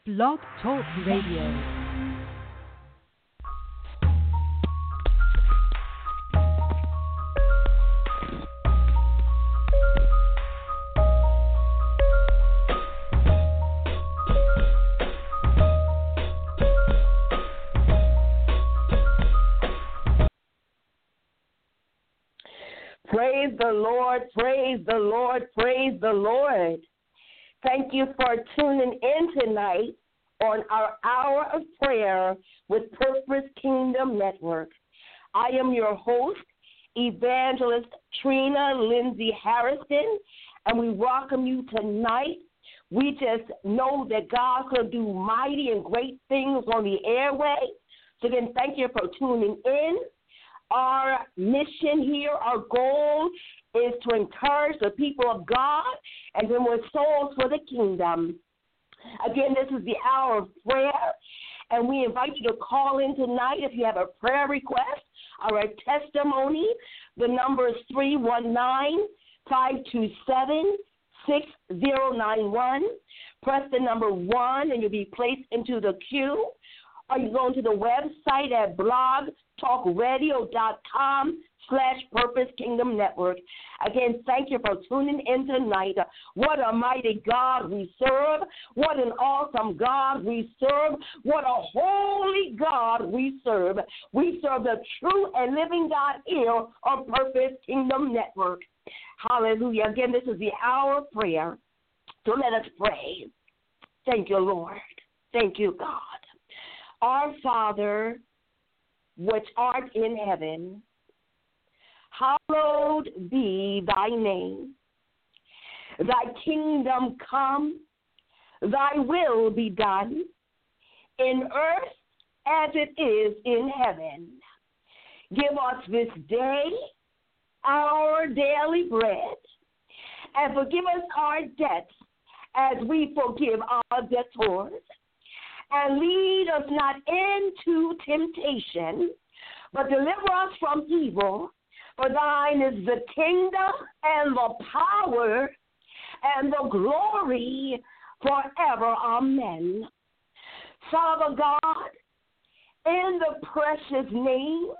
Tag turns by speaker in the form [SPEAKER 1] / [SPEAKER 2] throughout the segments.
[SPEAKER 1] Blog Talk Radio.
[SPEAKER 2] Praise the Lord, praise the Lord, praise the Lord. Thank you for tuning in tonight on our hour of prayer with Purpose Kingdom Network. I am your host, Evangelist Trina Lindsay Harrison, and we welcome you tonight. We just know that God will do mighty and great things on the airway. So again, thank you for tuning in. Our mission here, our goal is to encourage the people of God and to win souls for the kingdom. Again, this is the hour of prayer, and we invite you to call in tonight if you have a prayer request or a testimony. The number is 319-527-6091. Press the number 1, and you'll be placed into the queue. Or you go to the website at blogtalkradio.com/Purpose Kingdom Network. Again, thank you for tuning in tonight. What a mighty God we serve. What an awesome God we serve. What a holy God we serve. We serve the true and living God here on Purpose Kingdom Network. Hallelujah. Again, this is the hour of prayer. So let us pray. Thank you, Lord. Thank you, God. Our Father, which art in heaven, hallowed be thy name. Thy kingdom come, thy will be done, in earth as it is in heaven. Give us this day our daily bread, and forgive us our debts as we forgive our debtors. And lead us not into temptation, but deliver us from evil. For thine is the kingdom and the power and the glory forever. Amen. Father God, in the precious name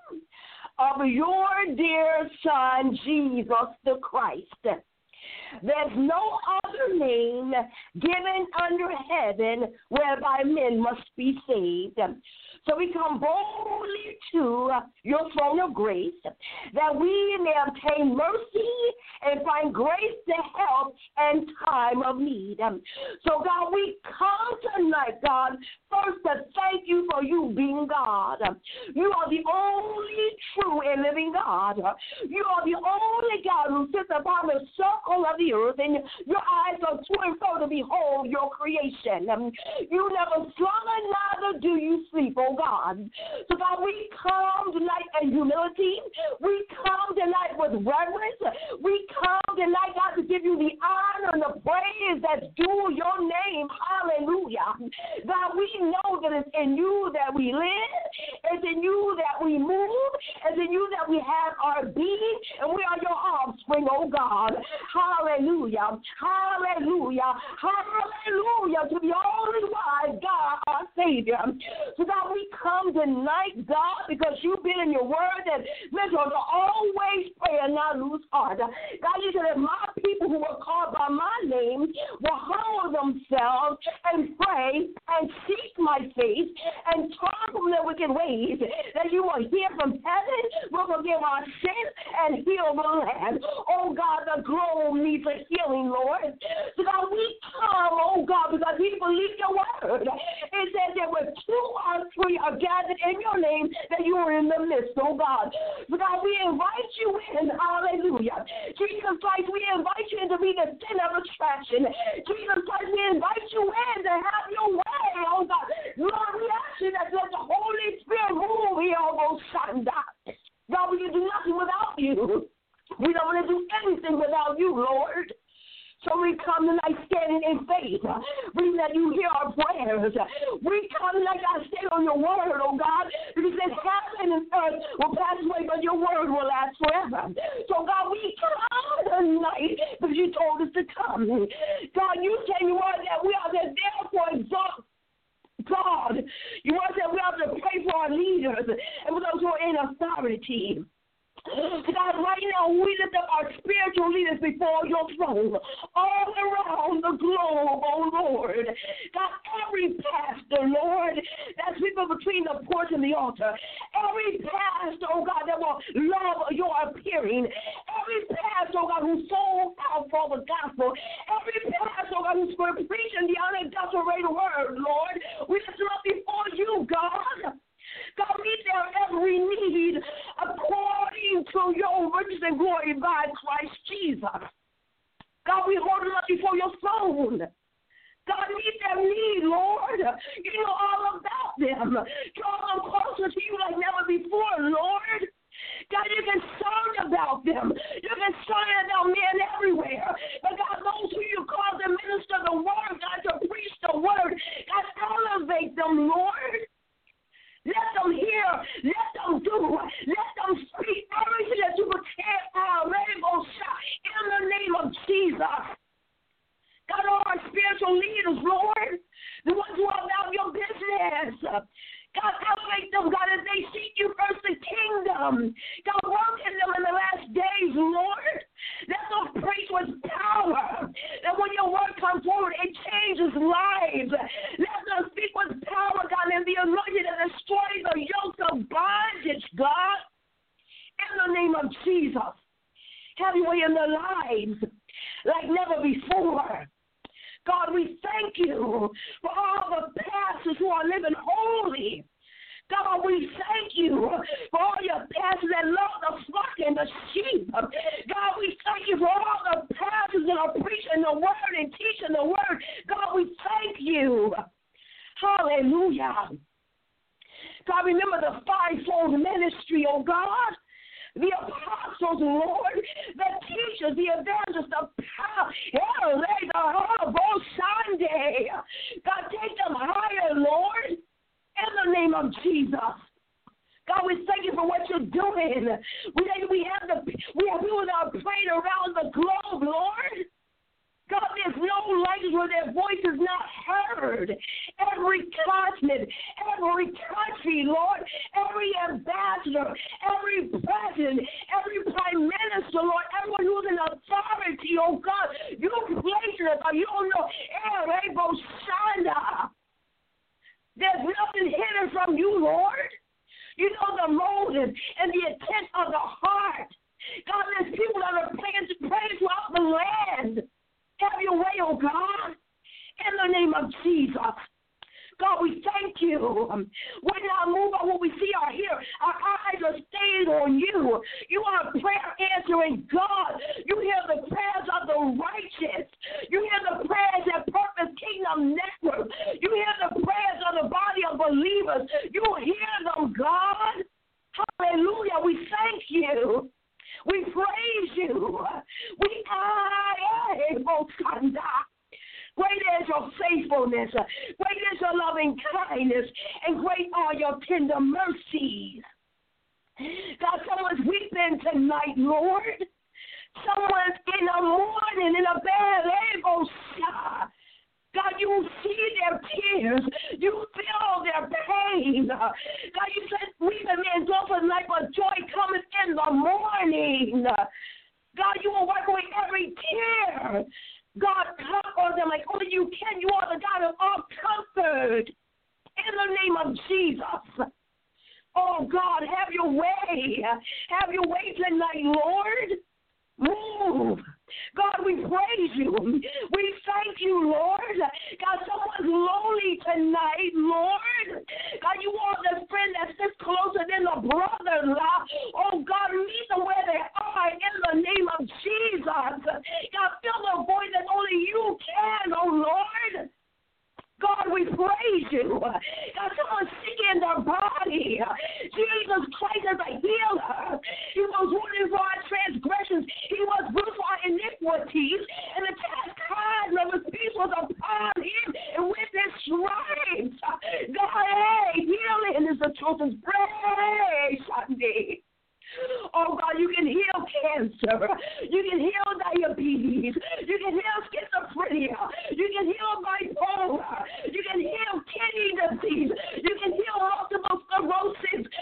[SPEAKER 2] of your dear Son, Jesus the Christ, there's no other name given under heaven whereby men must be saved. So we come boldly to your throne of grace that we may obtain mercy and find grace to help in time of need. So, God, we come tonight, God, first to thank you for you being God. You are the only true and living God. You are the only God who sits upon the circle of the earth, and your eyes are to and fro to behold your creation. You never slumber, neither do you sleep, oh God. So, God, we come tonight in humility. We come tonight with reverence. We come tonight, God, to give you the honor and the praise that's due your name. Hallelujah. God, we know that it's in you that we live. It's in you that we move. It's in you that we have our being, and we are your offspring, oh God. Hallelujah. Hallelujah. Hallelujah to the only wise God, our Savior. So, God, we come tonight, God, because you've been in your word that listen to always pray and not lose heart. God, you said that my people who are called by my name will humble themselves and pray and seek my face and turn from their wicked ways, that you will hear from heaven, will forgive our sins, and heal the land. Oh, God, the globe needs a healing, Lord. So, God, we come, oh, God, because we believe your word. It says that when 2 or 3 are gathered in your name, that you are in the midst, oh, God. So, God, we invite you in. Hallelujah. Jesus Christ, we invite you in to be the center of attraction. Jesus Christ, we invite you in to have your way, oh, God. Lord, we ask you that let the Holy Spirit move here, oh, Shanda. God, we can do nothing without you. We don't want to do anything without you, Lord. So we come tonight standing in faith, believing that you hear our prayers. We come tonight, God, stand on your word, oh God, because it says heaven and earth will pass away, but your word will last forever. So, God, we come tonight because you told us to come. God, you tell your word that we are there, therefore exalt leaders and for those who are in authority. God, right now we lift up our spiritual leaders before your throne all around the globe, oh Lord. God, every pastor, Lord, that's people between the porch and the altar, every pastor, oh God, that will love your appearing, every pastor, oh God, who's sold out for the gospel, every pastor, oh God, who's going to preach in the unadulterated word, Lord, we lift them up before you, God. God, meet their every need according to your riches and glory by Christ Jesus. God, we hold them up before your throne. God, meet their need, Lord. You know all about them. Draw them closer to you like never before, Lord. God, you're concerned about them. You're concerned about men everywhere. But God, those who you call to minister the word, God, to preach the word, God, elevate them, Lord. Let them hear, let them do, let them speak everything that you would tear our rainbow shot in the name of Jesus. God, all our spiritual leaders, Lord, the ones who are about your business. God, elevate them, God, as they seek you first, the kingdom. God, work in them in the last days, Lord. Let them preach with power. That when your word comes forward, it changes lives. Let them speak with power, God, and the anointing that destroys the yokes of bondage, God. In the name of Jesus. Have your way in their lives like never before. God, we thank you for all the pastors who are living holy. God, we thank you for all your pastors that love the flock and the sheep. God, we thank you for all the pastors that are preaching the word and teaching the word. God, we thank you. Hallelujah. God, remember the fivefold ministry, oh God. The apostles, Lord, the teachers, the evangelists, the Sunday. God, take them higher, Lord, in the name of Jesus. God, we thank you for what you're doing. We have people that are praying around the globe, Lord. God, there's no language where their voice is not heard. Every continent, every country, Lord, every ambassador, every president, every prime minister, Lord, everyone who's in authority, oh God, you place us, you don't know, there's nothing hidden from you, Lord. You know the motive and the intent of the heart. God, there's people that are praying throughout the land. Have your way, oh God, in the name of Jesus. God, we thank you. We're not moved by what we see or hear. Our eyes are stayed on you. You are a prayer answering God. You hear the prayers of the righteous. You hear the prayers at Purpose Kingdom Network. You hear the prayers of the body of believers. You hear them, God. Hallelujah. We thank you. We praise you. We Great is your faithfulness. Great is your loving kindness. And great are your tender mercies. God, someone's weeping tonight, Lord. Someone's in the morning in a bed. God, you see their tears. You feel their pain. God, you said, weeping may endure for the night, but joy cometh in the morning. God, you will wipe away every tear. God, comfort them like only you can. You are the God of all comfort. In the name of Jesus. Oh, God, have your way. Have your way tonight, Lord. Move. God, we praise you. We thank you, Lord. God, someone's lonely tonight, Lord. God, you are the friend that sits closer than a brother-in-law. Oh, God, meet them where they are in the name of Jesus. God, fill the void that only you can, oh, Lord. God, we praise you. God, someone's sick in their body. Jesus Christ is a healer. He was wounded for our transgressions. He was bruised for our iniquities. And the chastisement of his peace was upon him. And with his stripes, God, healing is the children's bread. Sunday. Oh, God, you can heal cancer. You can heal diabetes. You can heal schizophrenia. You can heal bipolar. You can heal kidney disease. You can heal multiple sclerosis.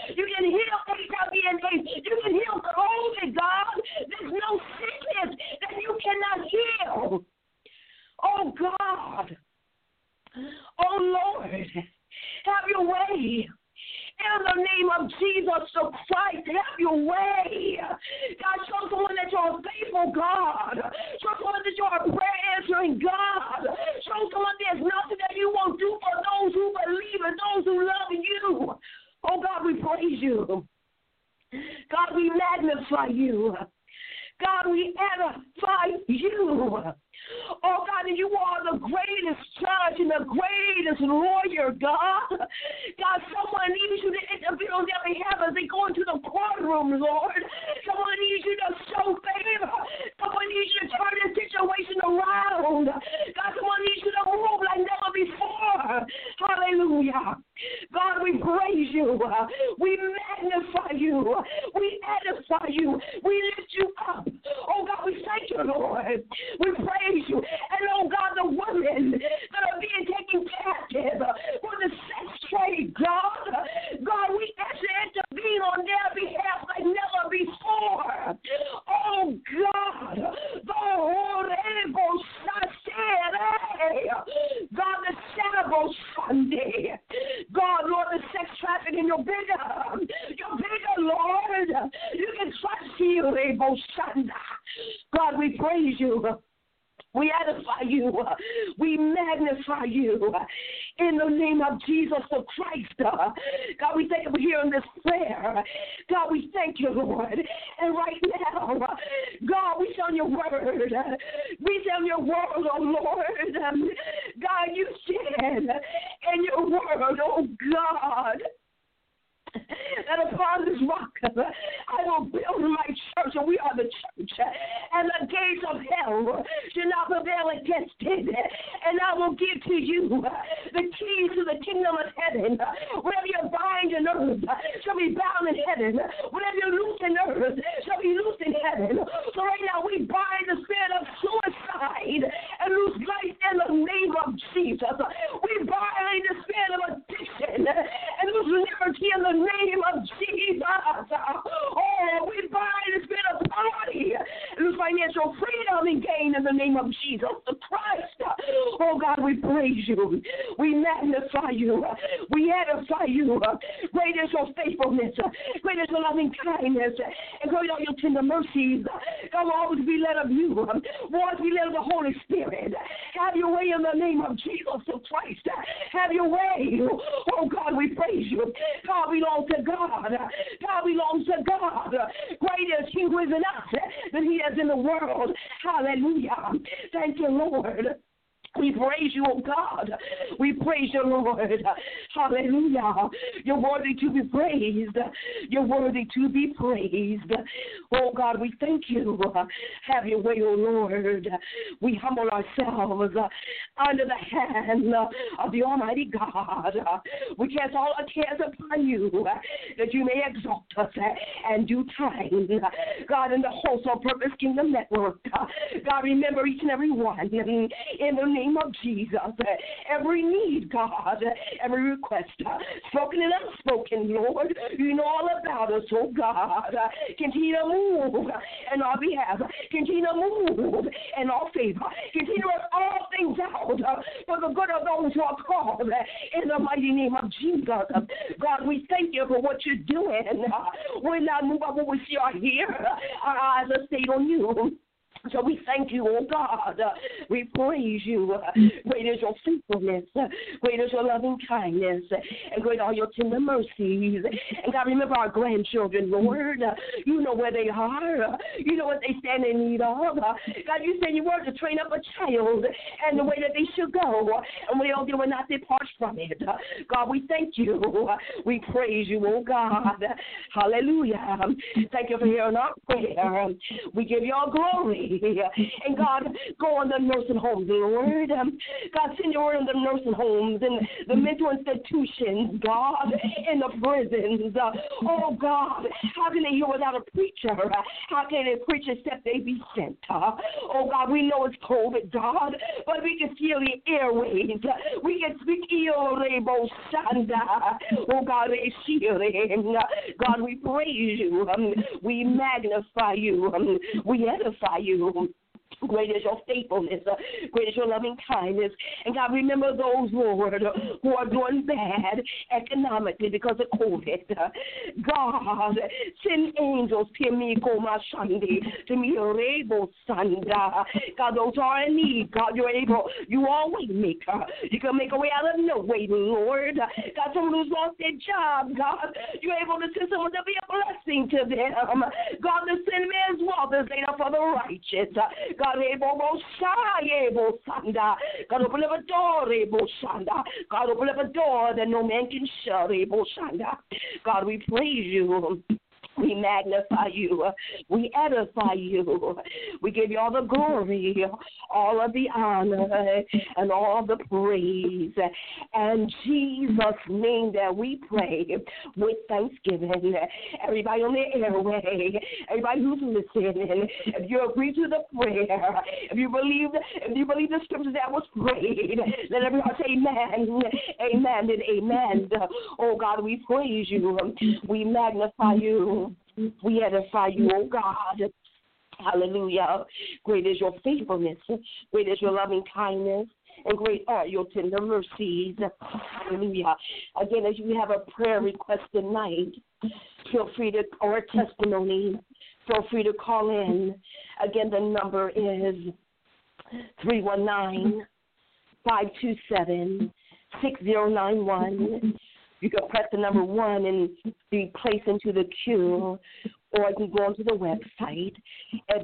[SPEAKER 2] Lord, have your way. In the name of Jesus Christ, have your way. God, show someone that you're a faithful God. Show someone that you're a prayer-answering God. Show someone there's nothing that you won't do for those who believe and those who love you. Oh, God, we praise you. God, we magnify you. God, we edify you. Oh, God, and you are the greatest judge and the greatest lawyer, God. God, someone needs you to intervene on their behalf as they go into the courtroom, Lord. Someone needs you to show favor. Someone needs you to turn the situation around. God, someone needs you to move like never before. Hallelujah. God, we praise you. We magnify you. We edify you. We lift you up. Oh, God, we thank you, Lord. We praise you. And, oh, God, the women that are being taken captive for the sex trade, God, we ask you to intervene on their behalf like never before. Oh, God, God, the Saturday Sunday. God, Lord, the sex trafficking, you're bigger. You're bigger, Lord. You can trust you, God, we praise you. We edify you. We magnify you. In the name of Jesus the Christ. God, we thank you for hearing this prayer. God, we thank you, Lord. And right now, God, we send your word. We send your word, oh Lord. God, you said in your word, oh God, that upon this rock I will build my church, and we are the church, and the gates of hell shall not prevail against it. And I will give to you the keys to the kingdom of heaven. Whatever you bind on earth shall be bound in heaven. Whatever you loose in earth shall be loosed in heaven. So right now we bind the spirit of suicide and loose life in the name of Jesus. We bind the spirit of addiction and loose liberty in the name of Jesus. Oh, we bind the spirit of poverty, lose financial freedom and gain in the name of Jesus the Christ. Oh, God, we praise you. We magnify you. We edify you. Great is your faithfulness. Great is your loving kindness. And great are your tender mercies. God will always be led of you. Will always be led of the Holy Spirit. Have your way in the name of Jesus the Christ. Have your way. Oh, God, we praise you. God belongs to God. God belongs to God. Greater is he who is in us than he is in the world. Hallelujah. Thank you, Lord. We praise you, oh God. We praise you, Lord. Hallelujah. You're worthy to be praised. You're worthy to be praised. Oh God, we thank you. Have your way, oh Lord. We humble ourselves under the hand of the Almighty God. We cast all our cares upon you that you may exalt us in due time. God, in the Wholesome Purpose Kingdom Network, God, remember each and every one in the name of Jesus. Every need, God, every request, spoken and unspoken, Lord, you know all about us, oh God. Continue to move in our behalf. Continue to move in our favor. Continue to work all things out for the good of those who are called in the mighty name of Jesus. God, we thank you for what you're doing. We're not moved by what we see or hear. Our eyes are stayed on you. So we thank you, oh God. We praise you. Great is your faithfulness. Great is your loving kindness. And great are your tender mercies. And God, remember our grandchildren, Lord. You know where they are. You know what they stand in need of. God, you said you were to train up a child and the way that they should go. And when they don't, they will not depart from it. God, we thank you. We praise you, oh God. Hallelujah. Thank you for hearing our prayer. We give you all glory. And God, go on the nursing homes, Lord. God, send your word on the nursing homes and the mental institutions, God, in the prisons. Oh, God, how can they hear without a preacher? How can a preacher except they be sent? Oh, God, we know it's COVID, God, but we can feel the airwaves. We can speak oh, God, God, we praise you. We magnify you. We edify you. Great is your faithfulness. Great is your loving kindness. And God, remember those, Lord, who are doing bad economically because of COVID. God, send angels to me, Rebo Sanda. God, those who are in need. God, you're able. You are a way maker. You can make a way out of no way, Lord. God, someone who's lost their job, God, you're able to send someone to be a blessing to them. God, the sin man's wealth is laid up for the righteous. God, God, open up a door, God, open up a door that no man can shut. God, we praise you. We magnify you. We edify you. We give you all the glory, all of the honor, and all the praise. And Jesus' name that we pray with thanksgiving. Everybody on the airway, everybody who's listening, if you agree to the prayer, if you believe the scripture that was prayed, let everyone say amen, amen, and amen. Oh God, we praise you. We magnify you. We edify you, oh God. Hallelujah. Great is your faithfulness. Great is your loving kindness. And great are your tender mercies. Hallelujah. Again, as you have a prayer request tonight, feel free to, or a testimony, feel free to call in. Again, the number is 319-527-6091. You can press the number 1 and be placed into the queue, or you can go onto the website at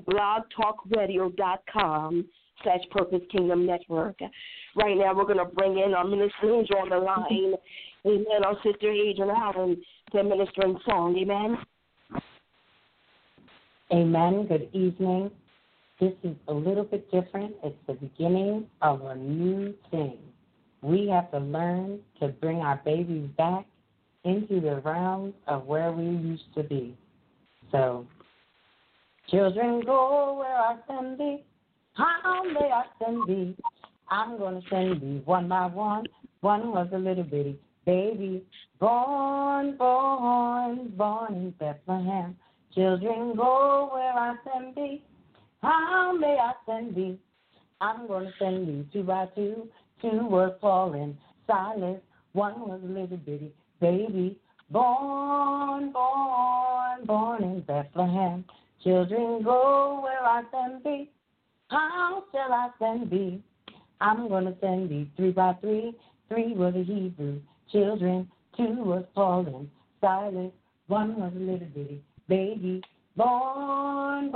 [SPEAKER 2] blogtalkradio.com/Purpose Kingdom Network. Right now, we're going to bring in our minister angel on the line, amen, our sister Adrian Allen, to minister in song, amen.
[SPEAKER 3] Amen. Good evening. This is a little bit different. It's the beginning of a new thing. We have to learn to bring our babies back into the realms of where we used to be. So, children, go where I send thee. How may I send thee? I'm going to send thee one by one. One was a little bitty baby, born in Bethlehem. Children, go where I send thee. How may I send thee? I'm going to send thee 2 by 2. 2 was Paul and Silas. 1 was a little bitty baby, born in Bethlehem. Children, go where I send thee. How shall I send thee? I'm going to send thee 3 by 3. 3 was the Hebrew children. 2 was Paul and Silas. 1 was a little bitty baby, born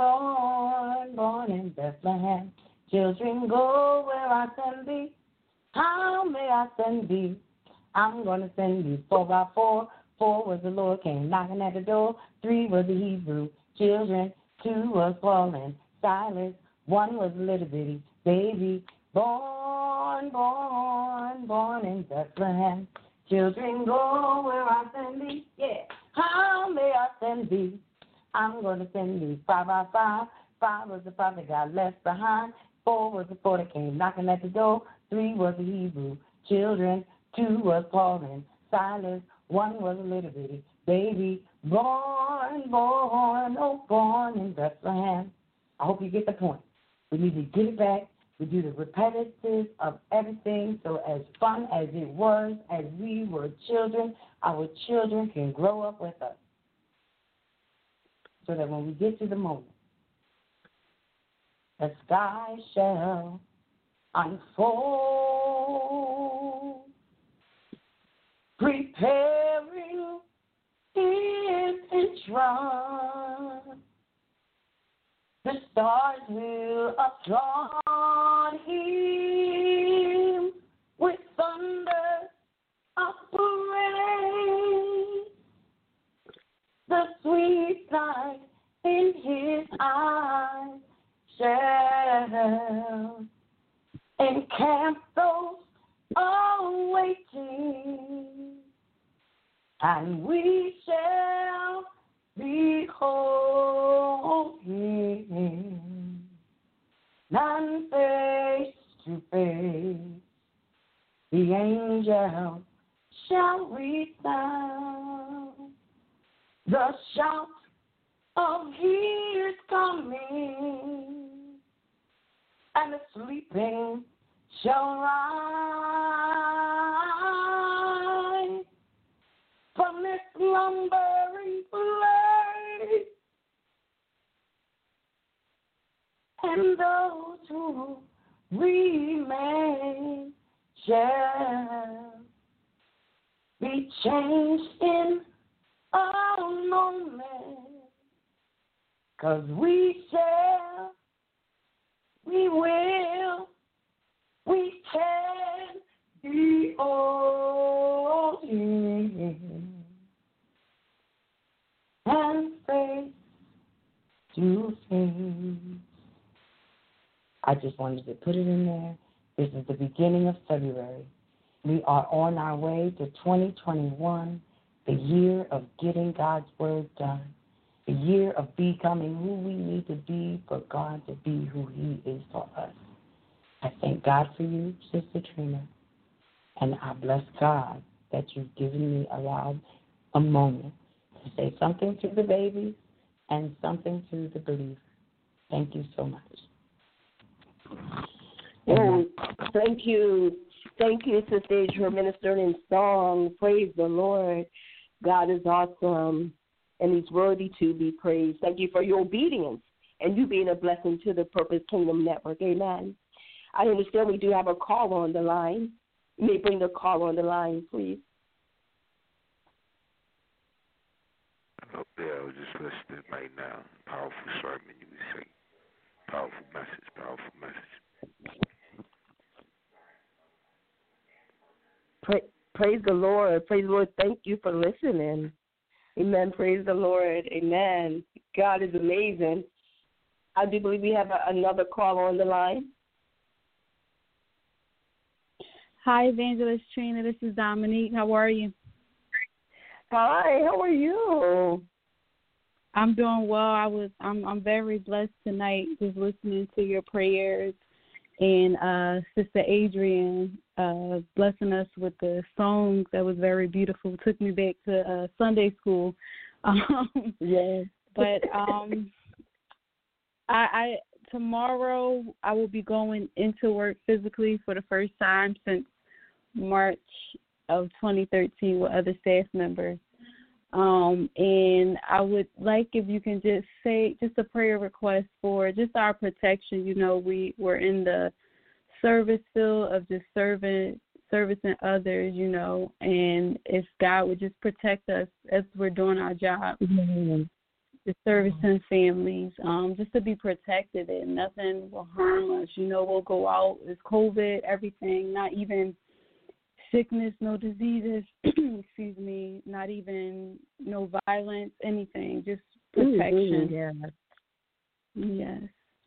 [SPEAKER 3] in Bethlehem. Children, go where I send thee. How may I send thee? I'm going to send thee 4 by 4. 4 was the Lord came knocking at the door. 3 was the Hebrew children. 2 was Paul and Silas. 1 was a little bitty baby, born in Bethlehem. Children, go where I send thee. Yeah. How may I send thee? I'm going to send thee 5 by 5. 5 was the prophet got left behind. 4 was the 4 that came knocking at the door. 3 was the Hebrew children. 2 was Paul and Silas. 1 was a little bitty baby, born in Bethlehem. I hope you get the point. We need to get it back. We do the repetitive of everything. So as fun as it was as we were children, our children can grow up with us. So that when we get to the moment, the sky shall unfold, preparing his entrance. The stars will applaud him with thunder of praise. The sweet light in his eyes shall encamp those awaiting, and we shall behold him, none face to face. The angels shall resound the shout of his coming, and the sleeping shall rise from this slumbering place, and those who remain shall be changed in a moment, 'cause we can be all in and face to face. I just wanted to put it in there. This is the beginning of February. We are on our way to 2021, the year of getting God's word done, the year of becoming who we need to be for God to be who he is for us. I thank God for you, Sister Trina, and I bless God that you've given me a moment to say something to the babies and something to the believers. Thank you so much.
[SPEAKER 2] Oh, thank you. Thank you, Sister Age, for ministering in song. Praise the Lord. God is awesome, and he's worthy to be praised. Thank you for your obedience and you being a blessing to the Purpose Kingdom Network. Amen. I understand we do have a call on the line. You may bring the call on the line, please.
[SPEAKER 4] Oh, yeah, I was just listening right now. Powerful sermon, you would say. Powerful message, powerful message.
[SPEAKER 2] Praise the Lord. Praise the Lord. Thank you for listening. Amen. Praise the Lord. Amen. God is amazing. I do believe we have another call on the line.
[SPEAKER 5] Hi, Evangelist Trina. This is Dominique. How are you?
[SPEAKER 2] Hi. How are you?
[SPEAKER 5] I'm doing well. I'm very blessed tonight, just listening to your prayers, and Sister Adrian blessing us with the songs. That was very beautiful. Took me back to Sunday school.
[SPEAKER 2] Yes.
[SPEAKER 5] But I tomorrow I will be going into work physically for the first time since March of 2013 with other staff members. And I would like if you can just say just a prayer request for just our protection. You know, we're in the service field of just servicing others, you know, and if God would just protect us as we're doing our job, the servicing families, just to be protected and nothing will harm us. You know, we'll go out, it's COVID, everything, not even sickness, no diseases, excuse me, not even no violence, anything, just protection. Yes.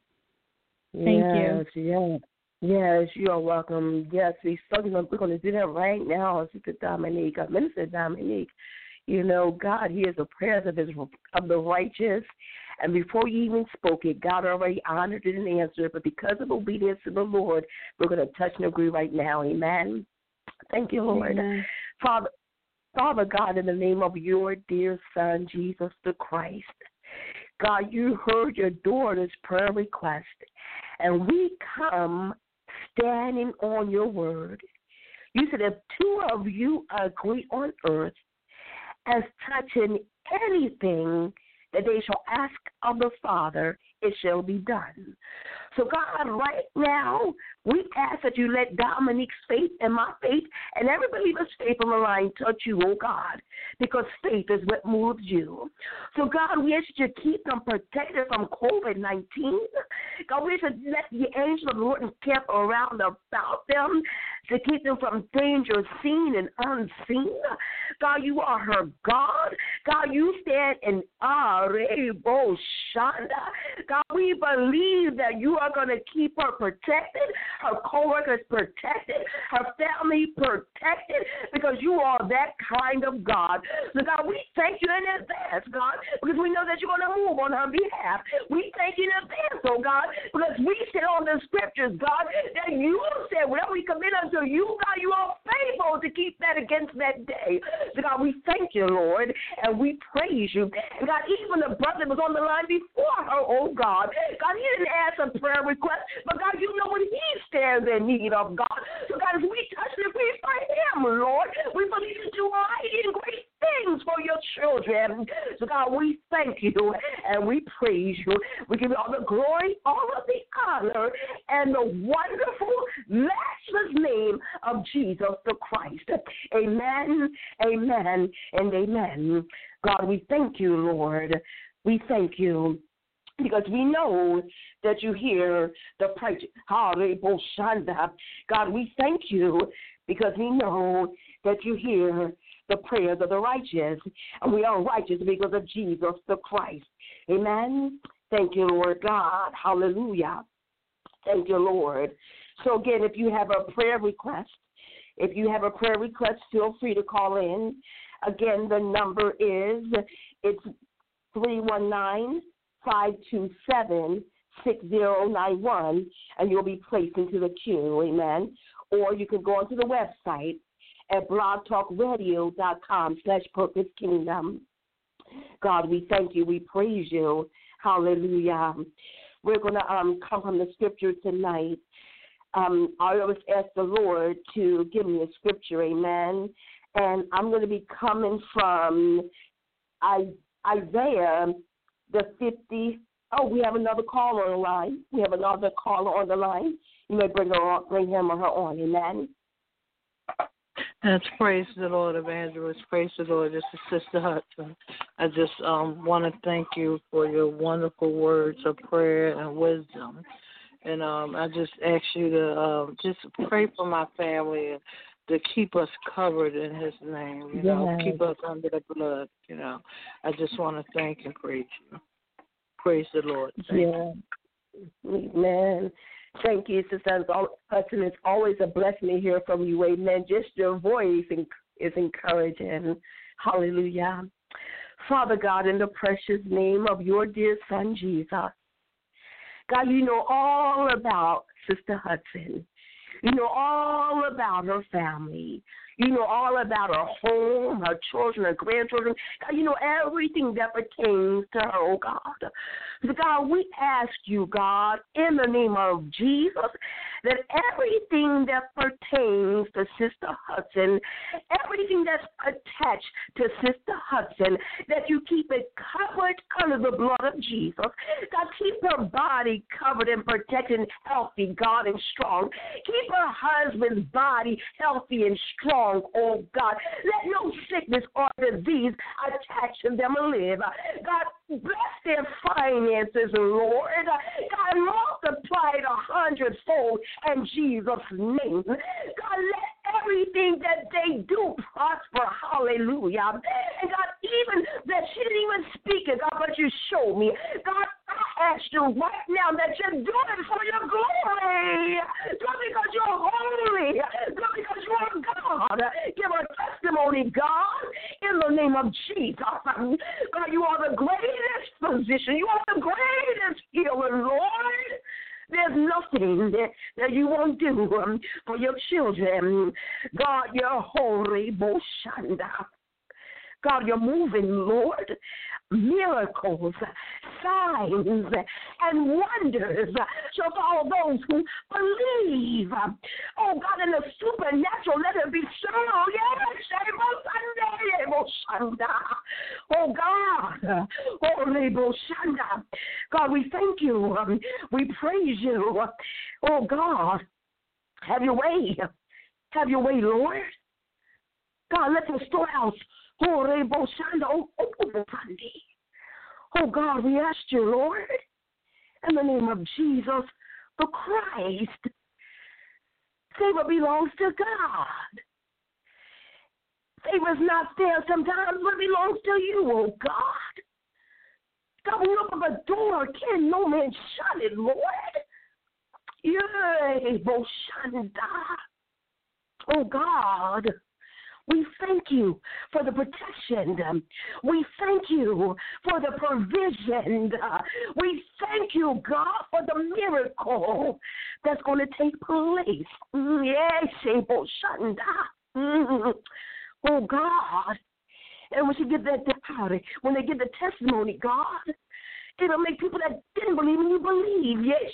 [SPEAKER 5] Thank you.
[SPEAKER 2] Yes, you are welcome. Yes, we're going to do that right now, Sister Dominique, Minister Dominique. You know, God hears the prayers of the righteous. And before you even spoke it, God already honored it and answered it. But because of obedience to the Lord, we're going to touch and agree right now. Amen. Thank you, Lord.
[SPEAKER 5] Amen.
[SPEAKER 2] Father God, in the name of your dear Son, Jesus the Christ, God, you heard your daughter's prayer request, and we come standing on your word. You said if two of you agree on earth as touching anything that they shall ask of the Father, it shall be done. So, God, right now, we ask that you let Dominique's faith and my faith and every believer's faith on the line touch you, oh God, because faith is what moves you. So, God, we ask you to keep them protected from COVID-19. God, we ask you to let the angel of the Lord encamp around about them to keep them from danger seen and unseen. God, you are her God. God, you stand in Arebo Shanda. God, we believe that you are going to keep her protected, her co-workers protected, her family protected, because you are that kind of God. So, God, we thank you in advance, God, because we know that you're going to move on her behalf. We thank you in advance, oh God, because we sit on the scriptures, God, that you said whatever we commit unto unto you, God. You are faithful to keep that against that day. So, God, we thank you, Lord, and we praise you. And, God, even the brother was on the line before her, oh, God. God, he didn't ask a prayer request, but, God, you know what he stands in need of, God. So, God, as we touch and agree for him, Lord, we believe you do mighty and great things for your children. So, God, we thank you and we praise you. We give you all the glory, all of the honor, and the wonderful, matchless name of Jesus the Christ. Amen, amen, and amen. God, we thank you, Lord. We thank you because we know that you hear the prayer. God, we thank you because we know that you hear the prayers of the righteous, and we are righteous because of Jesus the Christ. Amen. Thank you, Lord God. Hallelujah. Thank you, Lord. So again, if you have a prayer request, feel free to call in. Again, the number is, it's 319-527-6091, and you'll be placed into the queue. Amen. Or you can go onto the website at blogtalkradio.com/purposekingdom. God, we thank you. We praise you. Hallelujah. We're going to come from the scripture tonight. I always ask the Lord to give me a scripture, amen. And I'm going to be coming from Isaiah, the 50. Oh, we have another caller on the line. You may bring him or her on, amen.
[SPEAKER 6] That's praise the Lord, Evangelist. Praise the Lord. This is Sister Hudson. I just want to thank you for your wonderful words of prayer and wisdom. And I just ask you to just pray for my family and to keep us covered in his name, you know, keep us under the blood, you know. I just want to thank and praise you. Praise the Lord. Thank you.
[SPEAKER 2] Amen. Thank you, Sister Hudson. It's always a blessing to hear from you. Amen. Just your voice is encouraging. Hallelujah. Father God, in the precious name of your dear Son, Jesus, God, you know all about Sister Hudson. You know all about her family. You know all about her home, her children, her grandchildren. God, you know everything that pertains to her, oh God. So God, we ask you, God, in the name of Jesus, that everything that pertains to Sister Hudson, everything that's attached to Sister Hudson, that you keep it covered under the blood of Jesus. God, keep her body covered and protected, healthy, God, and strong. Keep her husband's body healthy and strong, oh God. Let no sickness or disease attach to them and live. God, bless their finances, Lord. God, multiply it 100-fold in Jesus' name. God, let everything that they do prosper. Hallelujah. And God, even that she didn't even speak it, God, but you showed me. God, I ask you right now that you're doing it for your glory. God, because you're holy. God, because you are God. Give a testimony, God, in the name of Jesus. God, you are the greatest physician. You are the greatest healer, Lord. There's nothing that you won't do for your children. God, you're holy, Boshanda. God, you're moving, Lord. Miracles, signs, and wonders shall follow those who believe. Oh, God, in the supernatural, let it be so. Oh, God. God, we thank you. We praise you. Oh, God. Have your way. Have your way, Lord. God, let the storehouse. Oh, God, we ask you, Lord, in the name of Jesus the Christ. Favor belongs to God. Favor's not there sometimes, but belongs to you, oh God. God, we open the door. Can no man shut it, Lord? Yay, Boshanda. Oh, God. We thank you for the protection. We thank you for the provision. We thank you, God, for the miracle that's going to take place. Yes, oh, God. And when she get that party, when they get the testimony, God, it'll make people that didn't believe in you believe. Yes,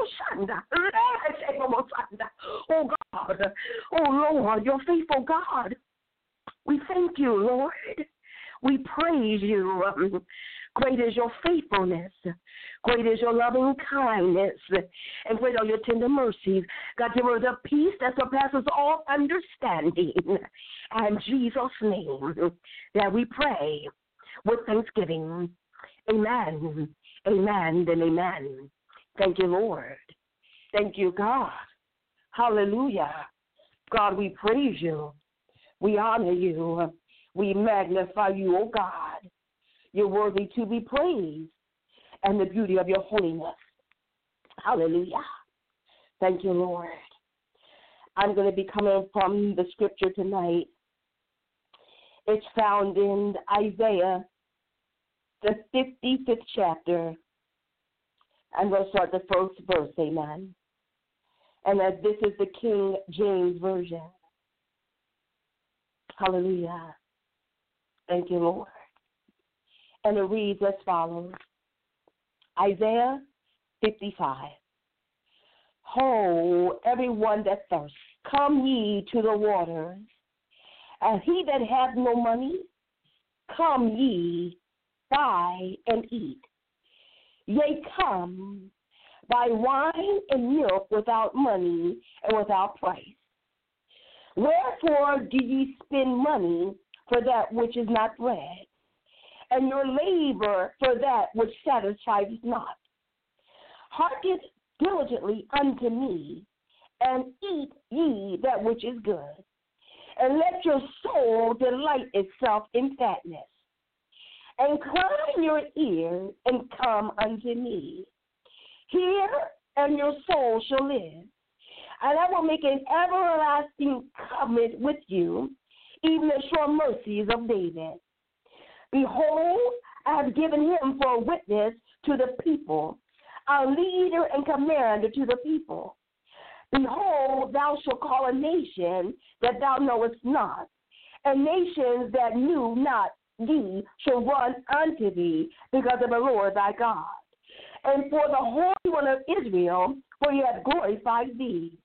[SPEAKER 2] oh, God. Oh, Lord, you're faithful, God. We thank you, Lord. We praise you. Great is your faithfulness. Great is your loving kindness. And great are your tender mercies. God, give us a peace that surpasses all understanding. In Jesus' name that we pray with thanksgiving. Amen. Amen and amen. Thank you, Lord. Thank you, God. Hallelujah. God, we praise you. We honor you. We magnify you, oh God. You're worthy to be praised and the beauty of your holiness. Hallelujah. Thank you, Lord. I'm going to be coming from the scripture tonight. It's found in Isaiah, the 55th chapter. I'm going to start the first verse, amen. And that this is the King James Version. Hallelujah. Thank you, Lord. And it reads as follows. Isaiah 55. Ho, everyone that thirsts, come ye to the waters, and he that hath no money, come ye, buy and eat. Yea, come, buy wine and milk without money and without price. Wherefore do ye spend money for that which is not bread, and your labor for that which satisfies not? Hearken diligently unto me, and eat ye that which is good, and let your soul delight itself in fatness. Incline your ear and come unto me. Hear, and your soul shall live. And I will make an everlasting covenant with you, even the sure mercies of David. Behold, I have given him for a witness to the people, a leader and commander to the people. Behold, thou shalt call a nation that thou knowest not, and nations that knew not thee shall run unto thee, because of the Lord thy God. And for the Holy One of Israel, for he hath glorified thee.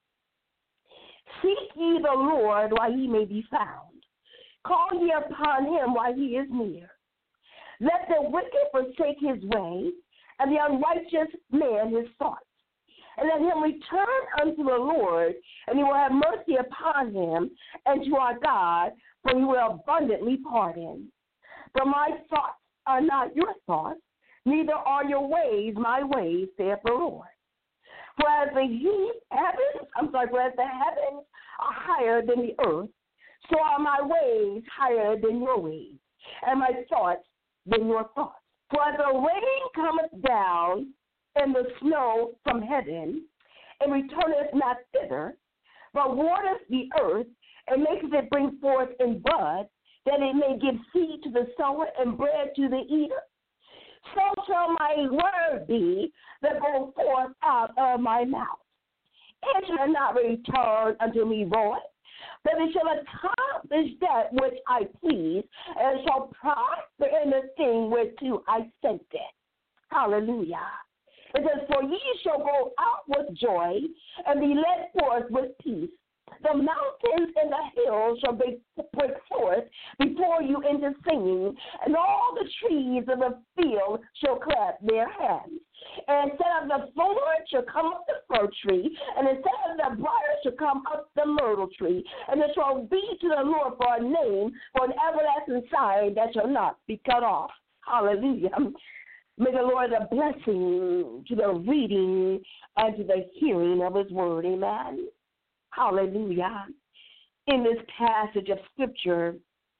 [SPEAKER 2] Seek ye the Lord while he may be found. Call ye upon him while he is near. Let the wicked forsake his way, and the unrighteous man his thoughts. And let him return unto the Lord, and he will have mercy upon him, and to our God, for he will abundantly pardon. For my thoughts are not your thoughts, neither are your ways my ways, saith the Lord. For as the heavens are higher than the earth, so are my ways higher than your ways, and my thoughts than your thoughts. For as the rain cometh down, and the snow from heaven, and returneth not thither, but watereth the earth, and maketh it bring forth in bud, that it may give seed to the sower and bread to the eater, so shall my word be that goes forth out of my mouth. It shall not return unto me void, but it shall accomplish that which I please, and shall prosper in the thing whereto I sent it. Hallelujah. It says, for ye shall go out with joy, and be led forth with peace. The mountains and the hills shall break forth before you into singing, and all the trees of the field shall clap their hands. And instead of the thorn shall come up the fir tree, and instead of the briar shall come up the myrtle tree. And it shall be to the Lord for a name, for an everlasting sign that shall not be cut off. Hallelujah. May the Lord a blessing to the reading and to the hearing of his word. Amen. Hallelujah. In this passage of Scripture,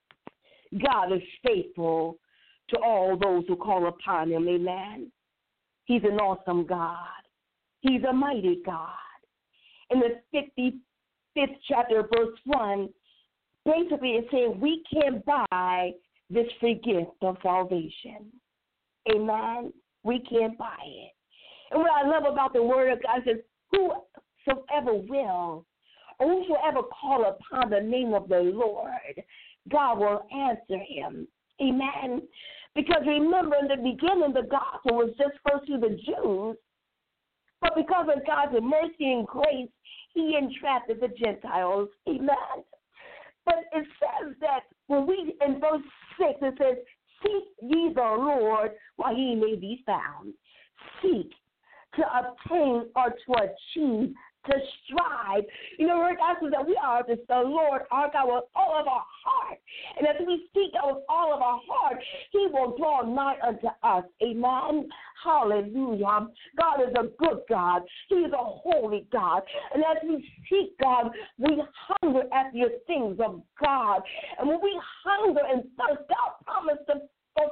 [SPEAKER 2] God is faithful to all those who call upon him. Amen. He's an awesome God. He's a mighty God. In the 55th chapter, verse 1, basically it's saying we can't buy this free gift of salvation. Amen. We can't buy it. And what I love about the word of God says, whosoever will, or whosoever call upon the name of the Lord, God will answer him. Amen. Because remember, in the beginning, the gospel was just first to the Jews, but because of God's mercy and grace, he entrusted the Gentiles. Amen. But it says that when we, in verse 6, it says, seek ye the Lord while he may be found. Seek, to obtain or to achieve, to strive. You know, Lord God says that we are to the Lord, our God, with all of our heart. And as we seek God with all of our heart, he will draw nigh unto us. Amen. Hallelujah. God is a good God. He is a holy God. And as we seek God, we hunger after the things of God. And when we hunger and thirst, God promised to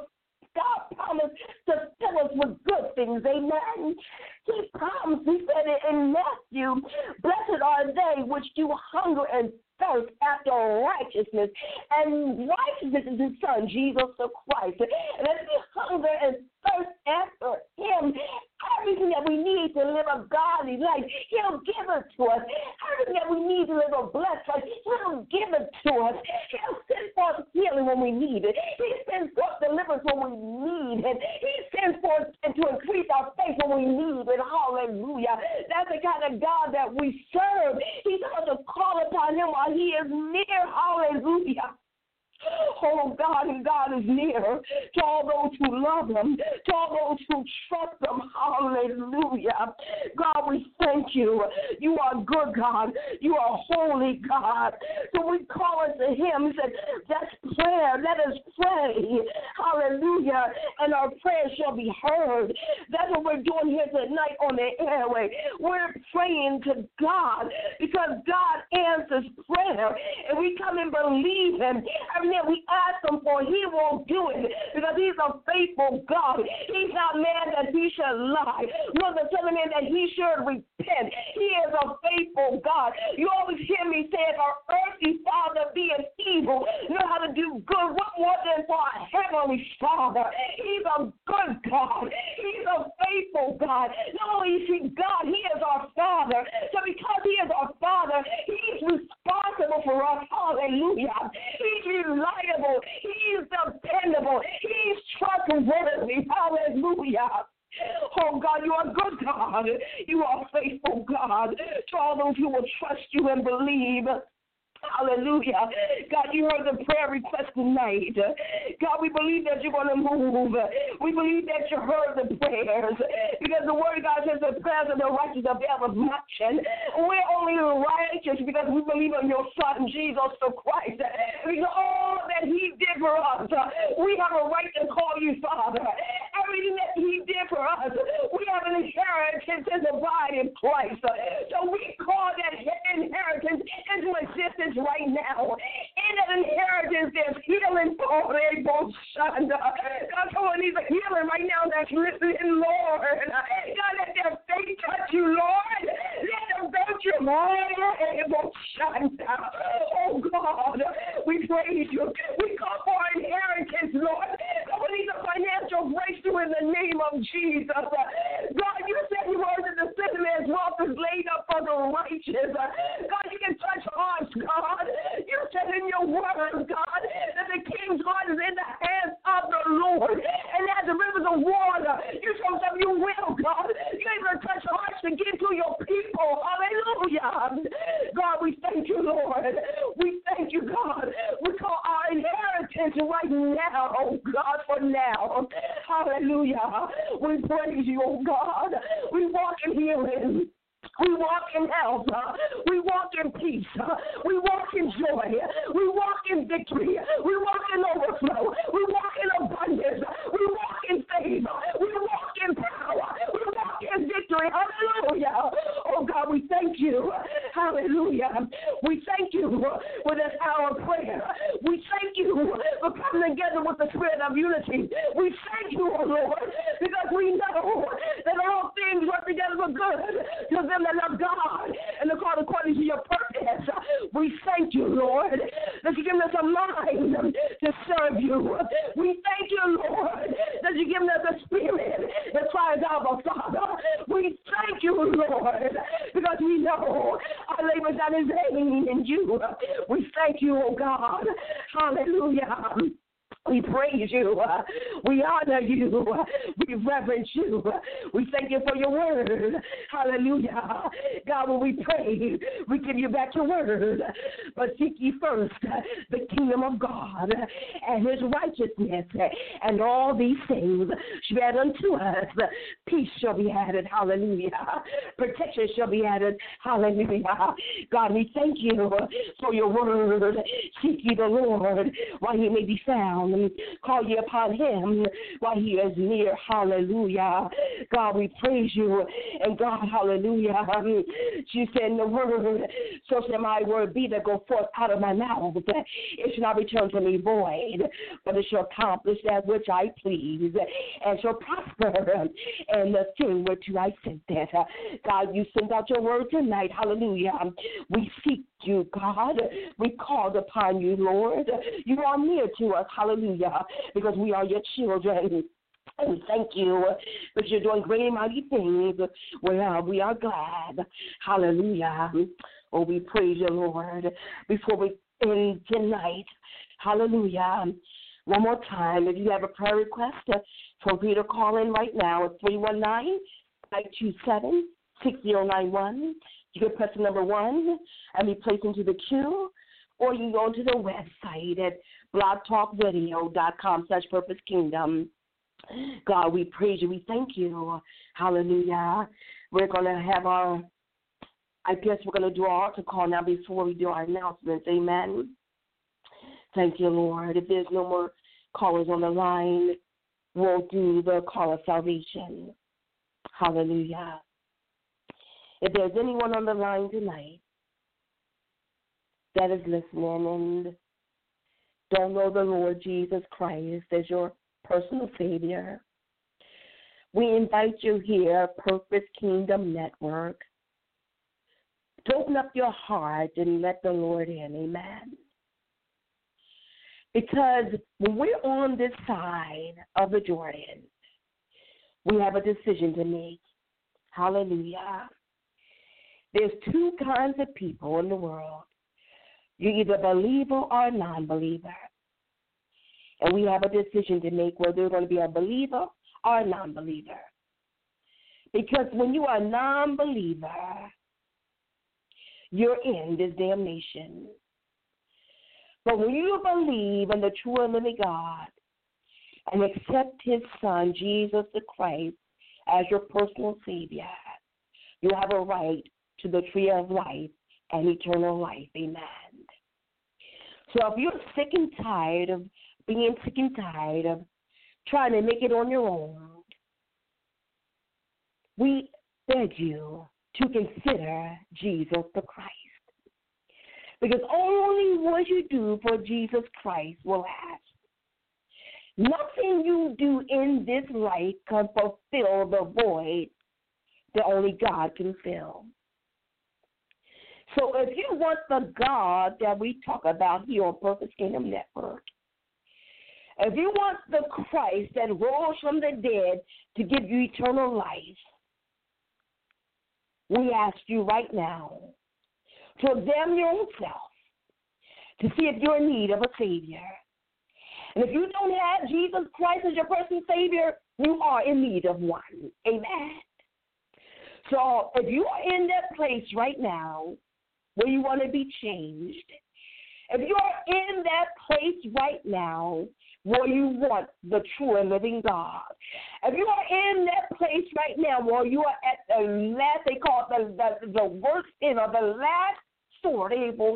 [SPEAKER 2] fill us with good things. Amen. He promised, he said it in Matthew, blessed are they which do hunger and thirst after righteousness, and righteousness is his son, Jesus the Christ. And as we hunger and thirst after him, everything that we need to live a godly life, he'll give it to us. Everything that we need to live a blessed life, he'll give it to us. He'll send forth healing when we need it. He sends forth deliverance when we need it. He sends forth and to increase our faith when we need it. Hallelujah. That's the kind of God that we serve. He's going to call upon him while he is near. Hallelujah. Oh, God, and God is near to all those who love him, to all those who trust him. Hallelujah. God, we thank you. You are good, God. You are holy, God. So we call unto him. He said, that's prayer. Let us pray. Hallelujah. And our prayers shall be heard. That's what we're doing here tonight on the airway. We're praying to God because God answers prayer. And we come and believe him. That we ask him for, he won't do it because he's a faithful God. He's not man that he should lie, nor the son of man that he should repent. He is a faithful God. You always hear me say, if our earthly father being evil know how to do good, what more than for our heavenly Father? He's a good God. He's a faithful God. Not only is he God, he is our Father. So because he is our Father, he's responsible for us. Hallelujah. He's reliable. He's dependable. He's trustworthy. Hallelujah. Oh, God, you are good, God. You are faithful, God. To all those who will trust you and believe. Hallelujah. God, you heard the prayer request tonight. God, we believe that you're going to move. We believe that you heard the prayers. Because the word of God says the prayers of the righteous avail much. And we're only righteous because we believe in your Son, Jesus the Christ. Because all that he did for us, we have a right to call you Father. Everything that he did for us, we have an inheritance in the bride in Christ. So we call that inheritance into existence right now. In that inheritance, there's healing for God, someone needs a healing right now that's listening, Lord. God, let their faith touch you, Lord. Let them touch you, Lord. Oh, God, we praise you. We call for inheritance, Lord. Someone needs a financial breakthrough in the name of Jesus. God, you said you were that the sinner man's wealth is laid up for the righteous. God, you can touch hearts, God. You said in your word, God, that the king's heart is in the hands of the Lord. And as the rivers of water, you told them you will, God. You're able to touch hearts to get to your people. Hallelujah. God, we thank you, Lord. We thank you, God. We call our inheritance right now, oh God, for now. Hallelujah. We praise you, oh God. We walk in healing. We walk in health. We walk in peace. We walk in joy. We walk in victory. We walk in overflow. We walk in abundance. We walk in favor. We walk in power. We walk in victory. Hallelujah. Oh God, we thank you. Hallelujah. We thank you for this hour of prayer. We thank you for coming together with the spirit of unity. We thank you, oh Lord, because we know that all things work together for good to them that love God and are called according to your purpose. We thank you, Lord, that you give serve you. We thank you, Lord, that you've given us a spirit that cries out, Father. We thank you, Lord, because we know our labor is not in vain in you. We thank you, oh God. Hallelujah. We praise you. We honor you. We reverence you. We thank you for your word. Hallelujah. God, when we pray, we give you back your word. But seek ye first the kingdom of God and his righteousness, and all these things shall be added unto us. Peace shall be added. Hallelujah. Protection shall be added. Hallelujah. God, we thank you for your word. Seek ye the Lord while he may be found. Call ye upon him while he is near. Hallelujah. God, we praise you. And God, hallelujah. You said in the word, so shall my word be that go forth out of my mouth. It shall not return to me void, but it shall accomplish that which I please, and shall prosper in the thing whereto I sent it. God, you sent out your word tonight. Hallelujah. We seek you, God. We called upon you, Lord. You are near to us. Hallelujah. Because we are your children. And we thank you because you're doing great and mighty things. Well, we are glad. Hallelujah. Oh, we praise you, Lord. Before we end tonight, hallelujah. One more time, if you have a prayer request, feel free to call in right now at 319-927-6091. You can press the number 1 and be placed into the queue, or you can go to the website at blogtalkradio.com/Purpose Kingdom. God, we praise you. We thank you. Hallelujah. We're going to have I guess we're going to do our altar call now before we do our announcements. Amen. Thank you, Lord. If there's no more callers on the line, we'll do the call of salvation. Hallelujah. If there's anyone on the line tonight that is listening and don't know the Lord Jesus Christ as your personal Savior, we invite you here, Purpose Kingdom Network, to open up your heart and let the Lord in. Amen. Because when we're on this side of the Jordan, we have a decision to make. Hallelujah. There's 2 kinds of people in the world. You're either a believer or a non-believer. And we have a decision to make whether you're going to be a believer or a non-believer. Because when you are a non-believer, your end is damnation. But when you believe in the true and living God and accept his Son, Jesus the Christ, as your personal Savior, you have a right to the tree of life and eternal life. Amen. So if you're sick and tired of being sick and tired of trying to make it on your own, we beg you to consider Jesus the Christ. Because only what you do for Jesus Christ will last. Nothing you do in this life can fulfill the void that only God can fill. So if you want the God that we talk about here on Purpose Kingdom Network, if you want the Christ that rose from the dead to give you eternal life, we ask you right now to examine your own self to see if you're in need of a Savior. And if you don't have Jesus Christ as your personal Savior, you are in need of one. Amen. So if you are in that place right now where you want to be changed, if you are in that place right now where you want the true and living God, if you are in that place right now where you are at the last, they call it the worst end or the last sword,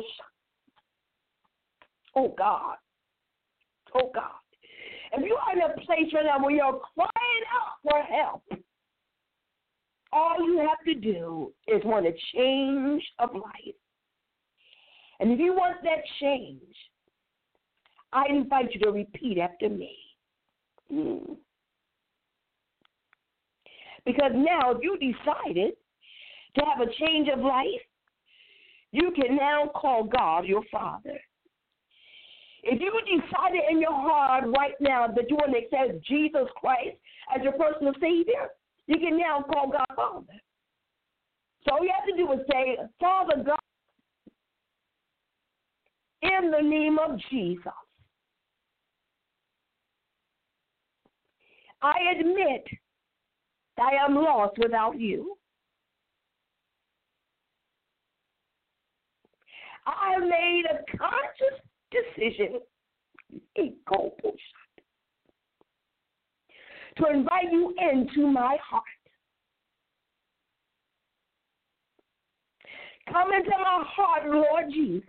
[SPEAKER 2] oh God, oh God. If you are in a place right now where you're crying out for help, all you have to do is want a change of life. And if you want that change, I invite you to repeat after me. Because now if you decided to have a change of life, you can now call God your Father. If you decided in your heart right now that you want to accept Jesus Christ as your personal Savior, you can now call God Father. So all you have to do is say, Father God, in the name of Jesus, I admit I am lost without you. I made a conscious decision to invite you into my heart. Come into my heart, Lord Jesus,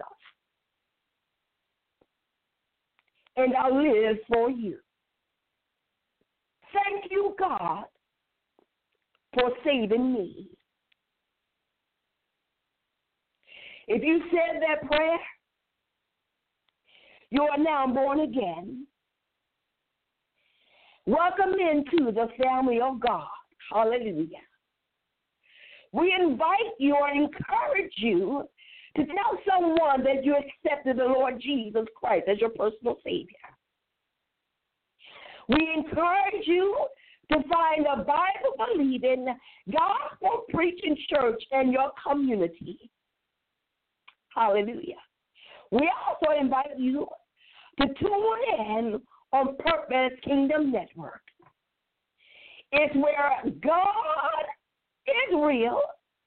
[SPEAKER 2] and I'll live for you. Thank you, God, for saving me. If you said that prayer, you are now born again. Welcome into the family of God. Hallelujah. We invite you and encourage you to tell someone that you accepted the Lord Jesus Christ as your personal Savior. We encourage you to find a Bible-believing, gospel-preaching church in your community. Hallelujah. We also invite you to tune in on Purpose Kingdom Network. It's where God is real,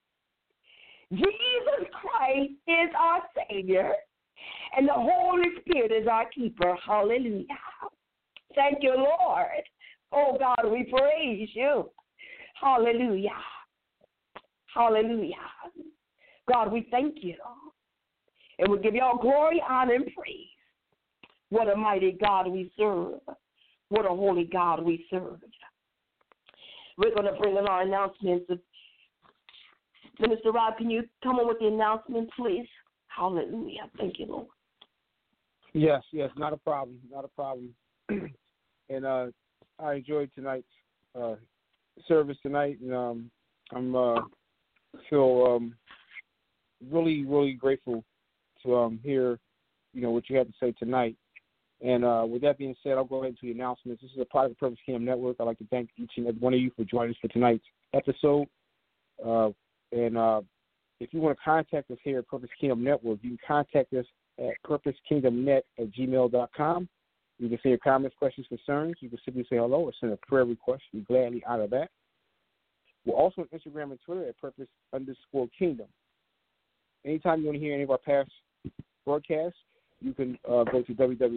[SPEAKER 2] Jesus Christ is our Savior, and the Holy Spirit is our keeper. Hallelujah. Thank you, Lord. Oh, God, we praise you. Hallelujah. Hallelujah. God, we thank you. And we give you all glory, honor, and praise. What a mighty God we serve. What a holy God we serve. We're going to bring in our announcements. Minister Rob, can you come on with the announcement, please? Hallelujah. Thank you, Lord.
[SPEAKER 7] Yes, not a problem. Not a problem. And I enjoyed tonight's service tonight, and I'm feel really, really grateful to hear, what you had to say tonight. And with that being said, I'll go ahead to the announcements. This is a part of the Purpose Kingdom Network. I'd like to thank each and every one of you for joining us for tonight's episode. And if you want to contact us here at Purpose Kingdom Network, you can contact us at purposekingdomnet@gmail.com. You can send your comments, questions, concerns. You can simply say hello or send a prayer request. We gladly honor that. We're also on Instagram and Twitter at Purpose_Kingdom. Anytime you want to hear any of our past broadcasts, you can go to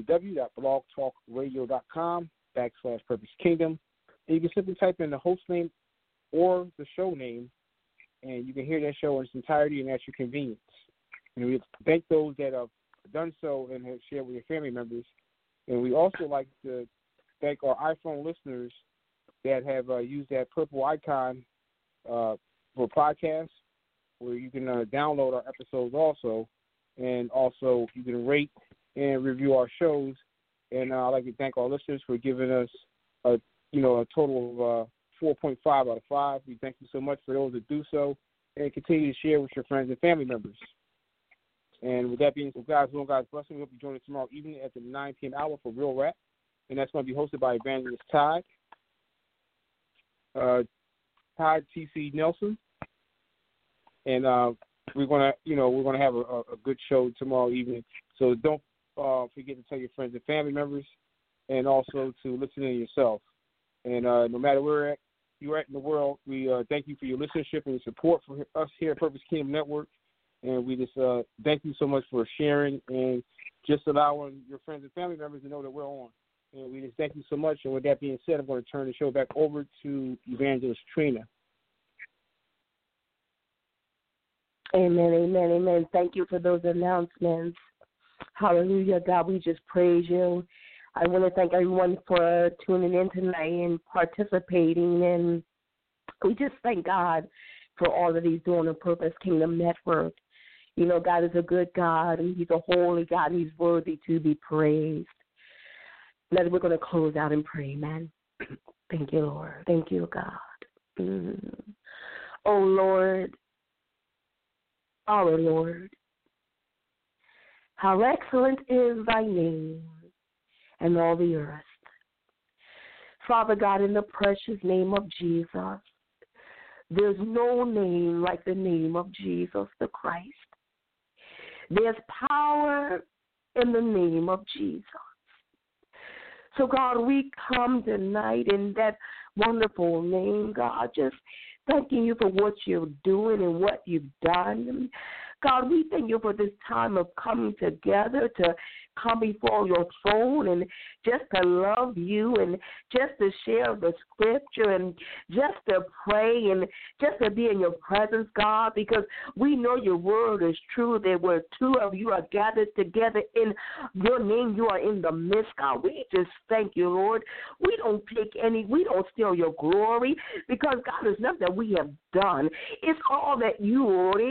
[SPEAKER 7] www.blogtalkradio.com/Purpose Kingdom. And you can simply type in the host name or the show name, and you can hear that show in its entirety and at your convenience. And we thank those that have done so and have shared with your family members. And we also like to thank our iPhone listeners that have used that purple icon for podcasts, where you can download our episodes also. And also you can rate and review our shows. And I'd like to thank our listeners for giving us a total of 4.5 out of 5. We thank you so much for those that do so, and continue to share with your friends and family members. And with that being said, God's will, God's blessing. We hope you join us tomorrow evening at the 9 p.m. hour for Real Rap, and that's going to be hosted by Evangelist Todd T.C. Nelson. And we're gonna have a good show tomorrow evening. So don't forget to tell your friends and family members, and also to listen to yourself. And no matter where you're at in the world, we thank you for your listenership and your support for us here at Purpose Kingdom Network. And we just thank you so much for sharing and just allowing your friends and family members to know that we're on. And we just thank you so much. And with that being said, I'm going to turn the show back over to Evangelist Trina.
[SPEAKER 2] Amen, amen, amen. Thank you for those announcements. Hallelujah, God, we just praise you. I want to thank everyone for tuning in tonight and participating. And we just thank God for all that he's doing on Purpose Kingdom Network. God is a good God, and he's a holy God, and he's worthy to be praised. Now we're going to close out and pray, man. Thank you, Lord. Thank you, God. Oh, Lord, our Lord, How excellent is thy name in all the earth. Father God, in the precious name of Jesus, there's no name like the name of Jesus the Christ. There's power in the name of Jesus. So, God, we come tonight in that wonderful name, God, just thanking you for what you're doing and what you've done. God, we thank you for this time of coming together to come before your throne and just to love you and just to share the scripture and just to pray and just to be in your presence, God, because we know your word is true that where two of you are gathered together in your name, you are in the midst, God. We just thank you, Lord. We don't steal your glory because, God, it's nothing that we have done. It's all that you, Lord,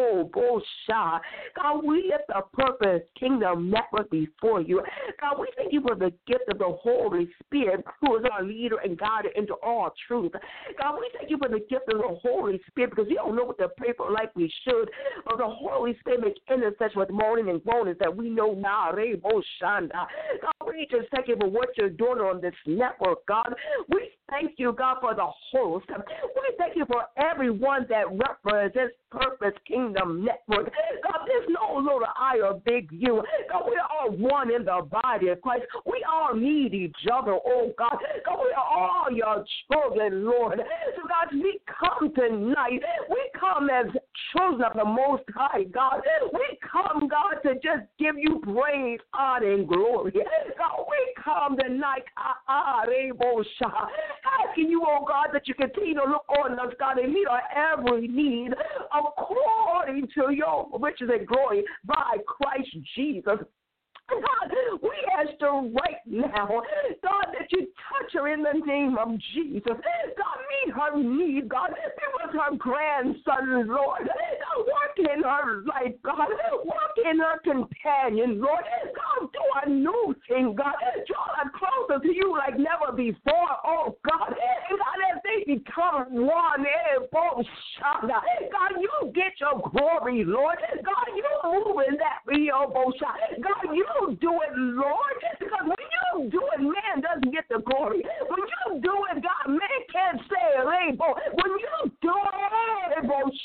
[SPEAKER 2] God, we at the Purpose Kingdom Network before you. God, we thank you for the gift of the Holy Spirit, who is our leader and guide into all truth. God, we thank you for the gift of the Holy Spirit because we don't know what to pray for like we should, but the Holy Spirit makes intercession with moaning and groaning that we know now. God, we just thank you for what you're doing on this network, God. We thank you, God, for the host. We thank you for everyone that represents Purpose Kingdom Network. God, there's no little I or big you. God, we are all one in the body of Christ. We all need each other, oh God. God, we are all your children, Lord. So, God, we come tonight. We come as children of the Most High, God. We come, God, to just give you praise, honor, and glory. God, we come tonight, asking you, oh God, that you continue to look on us, God, and meet our every need according to your riches and glory by Christ Jesus. God, we ask you right now, God, that you touch her in the name of Jesus. God, meet her need, God. Be with her grandson, Lord. God, work in her life, God. Work in her companion, Lord. God, do a new thing, God. Draw her closer to you like never before, oh God. And God, as they become one, God, you get your glory, Lord. God, you move in that real shot. God, you do it, Lord, because when you do it, man doesn't get the glory. When you do it, God, man can't say rainbow. When you do it,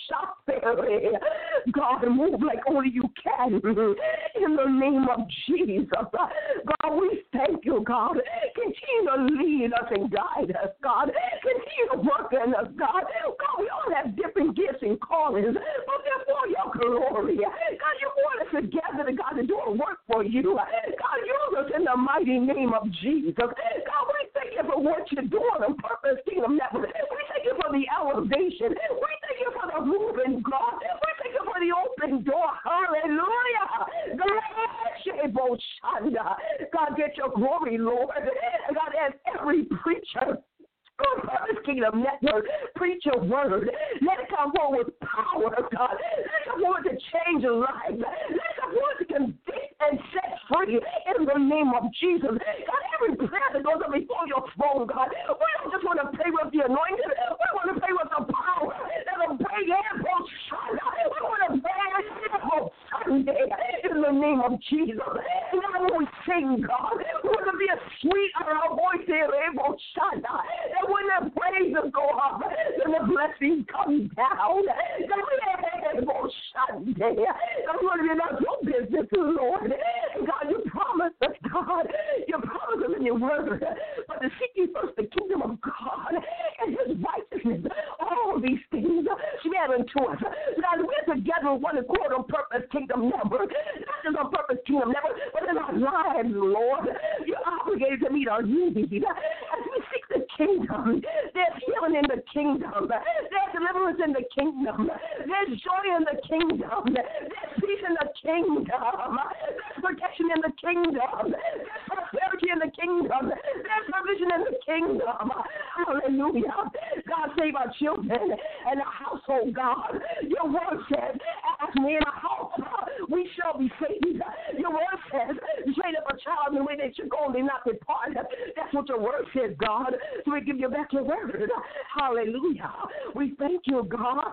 [SPEAKER 2] God, move like only you can in the name of Jesus. God, we thank you, God. Continue to lead us and guide us, God. Continue to work in us, God. God, we all have different gifts and callings, but they're for your glory. God, you want us together, God, to do a work for you. God, use us in the mighty name of Jesus. God, we thank you for what you're doing on Purpose Kingdom Network. We thank you for the elevation. We thank you for the moving, God. We thank you for the open door. Hallelujah. God, get your glory, Lord. God, as every preacher on Purpose Kingdom Network, preach your word. Let it come forward with power, God. Let it come forward to change lives. Let it come forward to convict and set free in the name of Jesus. God, every prayer that goes up before your throne, God, we don't just want to pray with the anointing. We want to pray with the power that'll break every Sunday. We want to pray every Sunday in the name of Jesus. And God, when we sing, God, we want to be a sweet voice here, every Sunday. And when the praises go up, then the blessings come down. God, we want to be about your business, Lord. And God, you promised us, God. You promised us in your word. But to seek you first the kingdom of God and his righteousness, all these things should be added to us. God, we're together with one accord on Purpose Kingdom Network. Not just on Purpose Kingdom Network, but in our lives, Lord. You're obligated to meet our needs. As we seek the kingdom, there's healing in the kingdom. There's deliverance in the kingdom. There's joy in the kingdom. There's peace in the kingdom. There's protection in the kingdom. There's prosperity in the kingdom. There's provision in the kingdom. Hallelujah. God, save our children and our household, God. Your word says, as we in our house, we shall be saved. Your word says, train up a child in the way they should go and they not depart. That's what your word says, God. So we give you back your word. Hallelujah. We thank you, God.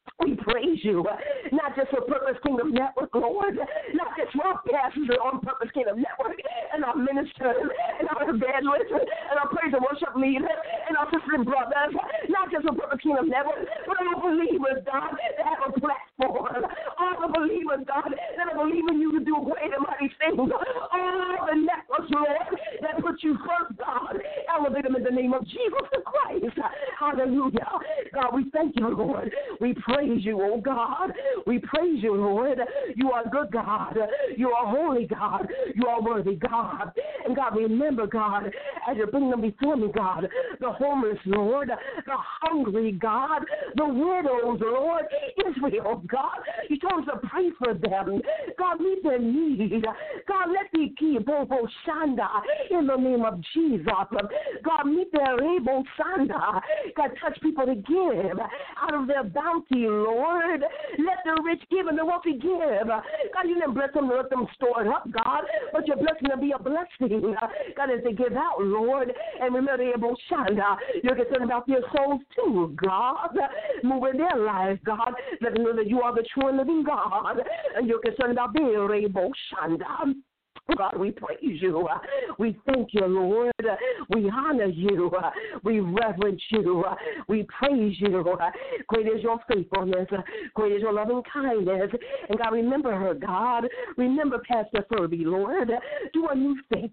[SPEAKER 2] We praise you, not just for Purpose Kingdom Network, Lord, not just for our pastors on Purpose Kingdom Network, and our ministers, and our evangelists, and our praise and worship leaders, and our sisters and brothers, not just for Purpose Kingdom Network, but all believers, God, that have a platform, all the believers, God, that are believing you to do great and mighty things, all the networks, Lord, that put you first, God, elevate them in the name of Jesus Christ. Hallelujah. God, we thank you, Lord. We praise you, oh God. We praise you, Lord. You are good, God. You are holy, God. You are worthy, God. And God, remember, God, as you bring them before me, God, the homeless, Lord, the hungry, God, the widows, Lord, Israel, God. You told us to pray for them. God, meet their need. God, let me keep Bobo Shanda in the name of Jesus. God, meet their able Shanda. God, touch people to give out of their bounty, Lord. Let the rich give and the wealthy give. God, you didn't bless them to let them store it up, God, but you're blessing them to be a blessing. God, as they give out, Lord, and remember the able Shanda. You're concerned about their souls too, God. Move in their lives, God. Let them know that you are the true and living God, and you're concerned about their able Shanda. God, we praise you. We thank you, Lord. We honor you. We reverence you. We praise you. Great is your faithfulness. Great is your loving kindness. And God, remember her, God. Remember Pastor Furby, Lord. Do a new thing.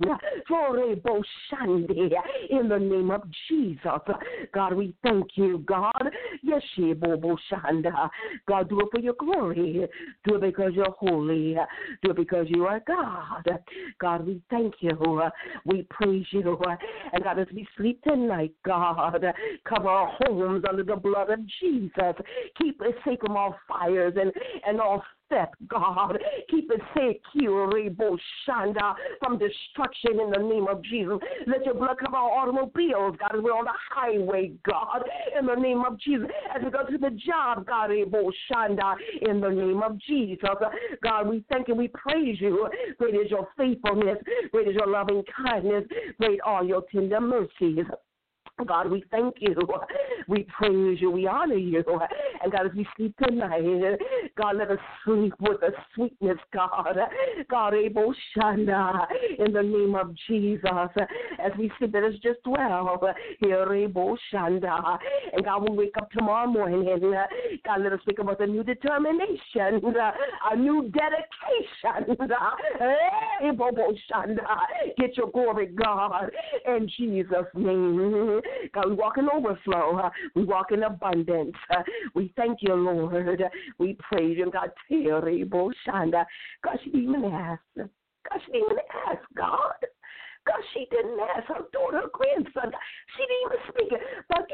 [SPEAKER 2] In the name of Jesus. God, we thank you, God. Yes, God, do it for your glory. Do it because you're holy. Do it because you are God. God, we thank you. We praise you. And God, as we sleep tonight, God, cover our homes under the blood of Jesus. Keep us safe from all fires and all theft, God. Keep us safe, Shanda, from destruction in the name of Jesus. Let your blood cover our automobiles, God, as we're on the highway, God, in the name of Jesus. As we go to the job, God, Shanda, in the name of Jesus. God, we thank you. We praise you. Great is your faithfulness. Great is your loving kindness. Great are your tender mercies. God, we thank you. We praise you. We honor you. And God, as we sleep tonight, God, let us sleep with a sweetness, God. God, Abo Shanda, in the name of Jesus. As we sleep, let us just dwell here, Abo Shanda. And God, we'll wake up tomorrow morning. God, let us wake up with a new determination, a new dedication. Abo Shanda. Get your glory, God, in Jesus' name. God, we walk in overflow. We walk in abundance. We thank you, Lord. We praise you. God, terrible Shanda. God, she didn't even ask. God, she didn't even ask, God. God, she didn't ask her daughter, her grandson. She didn't even speak it. But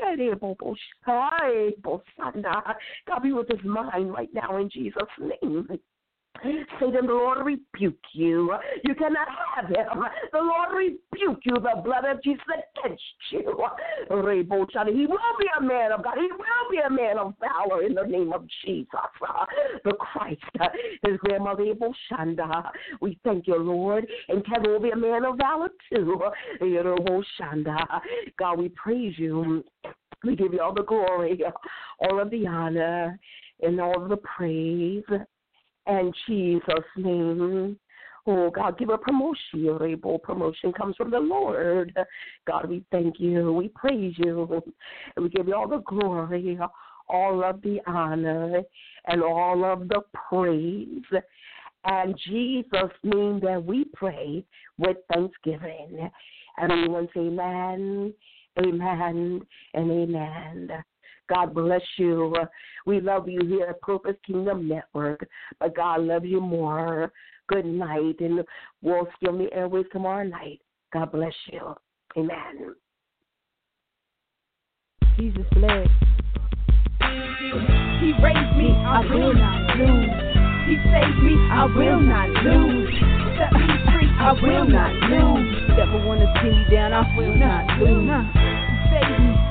[SPEAKER 2] God, be with his mind right now in Jesus' name. Satan, the Lord rebuke you. You cannot have him. The Lord rebuke you. The blood of Jesus against you. He will be a man of God. He will be a man of valor in the name of Jesus. The Christ, his grandmother, Abel Shanda. We thank you, Lord. And Kevin will be a man of valor too. Shanda. God, we praise you. We give you all the glory, all of the honor, and all of the praise. In Jesus' name. Oh, God, give a promotion. Able promotion comes from the Lord. God, we thank you. We praise you. And we give you all the glory, all of the honor, and all of the praise. And Jesus' name that we pray with thanksgiving. And everyone say amen, amen, and amen. God bless you. We love you here at Purpose Kingdom Network, but God loves you more. Good night, and we'll still meet airways tomorrow night. God bless you. Amen.
[SPEAKER 1] Jesus bless. He raised me, I will not lose. He saved me, I will not lose. Set me free, I will not lose. Never want to see me down, I will not lose. He saved me.